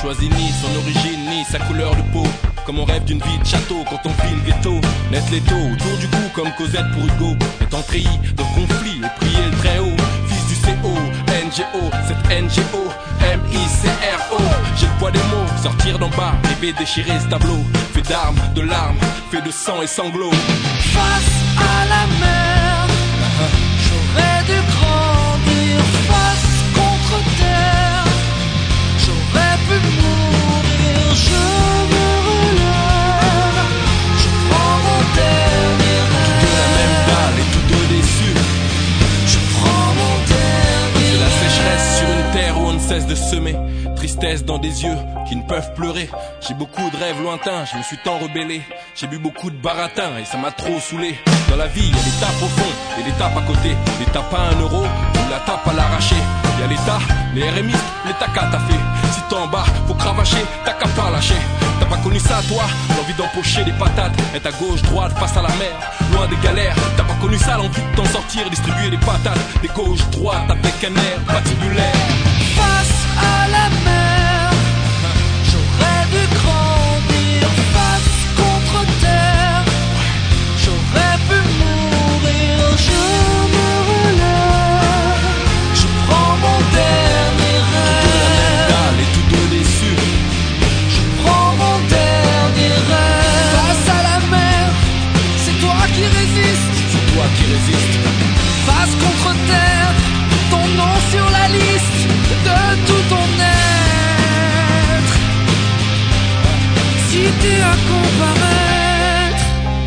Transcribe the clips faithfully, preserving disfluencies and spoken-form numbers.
choisit ni son origine ni sa couleur de peau. Comme on rêve d'une vie de château quand on vit le ghetto. Net l'étau autour du cou comme Cosette pour Hugo. Étant treillis de conflit et prier le très haut. Fils du C O, N G O, cette N G O, M I C R O. J'ai le poids des mots, sortir d'en bas, rêver déchirer ce tableau. Fait d'armes, de larmes, fait de sang et sanglots. Face à la mer, j'aurais dû grandir. Face contre terre, j'aurais pu mourir. Je me relève, je prends mon dernier rêve. De la même dalle et tous deux déçus. Je prends mon dernier C'est la rêve. sécheresse sur une terre où on ne cesse de semer. Tristesse dans des yeux qui ne peuvent pleurer. J'ai beaucoup de rêves lointains, je me suis tant rebellé. J'ai bu beaucoup de baratin et ça m'a trop saoulé. Dans la vie, il y a des tapes au fond et des tapes à côté. Les tapes à un euro ou la tape à l'arraché. Il y a l'État, les R M I, les tacas t'as fait. Si t'es en bas, faut cravacher, t'as qu'à pas lâcher. T'as pas connu ça toi, l'envie d'empocher des patates. Être à gauche, droite, face à la mer, loin des galères. T'as pas connu ça, l'envie de t'en sortir, distribuer des patates. Des gauches, droites, avec un air patibulaire. Face à la mer, j'aurais dû grandir. Face contre terre, j'aurais pu mourir. Je me relève, je prends mon dernier rêve. Dalle et tous deux déçus. Je prends mon dernier rêve. Face à la mer, c'est toi qui résistes. C'est toi qui résistes. Face contre terre, ton nom sur la liste de tout ton être. Si t'es à comparaître,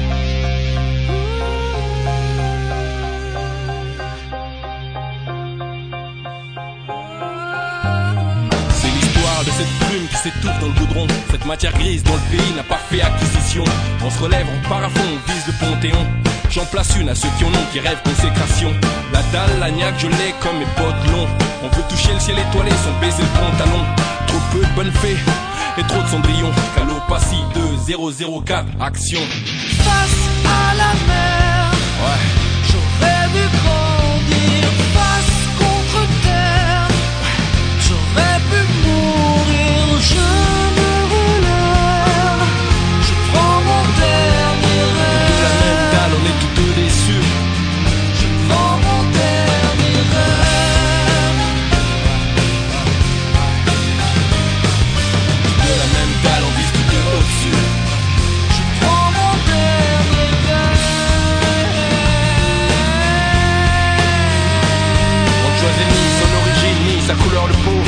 C'est l'histoire de cette plume qui s'étouffe dans le goudron. Cette matière grise dont le pays n'a pas fait acquisition. On se relève, on part à fond, on vise le Panthéon. J'en place une à ceux qui en ont, qui rêvent consécration. La dalle, la niaque, je l'ai comme mes potes longs. On veut toucher le ciel étoilé sans baiser le pantalon. Trop peu de bonnes fées et trop de cendrillon. Calopatie deux zéro zéro quatre, action. face à la mer, Ouais. j'aurais dû grandir. Face contre terre, j'aurais pu mourir. Je me relève, je prends mon dernier De la même rêve. dalle, on est tous deux déçus. Je prends mon dernier rêve. De la même dalle, on vise tous deux au-dessus. Je prends mon dernier rêve. On ne choisit ni son origine ni sa couleur de peau.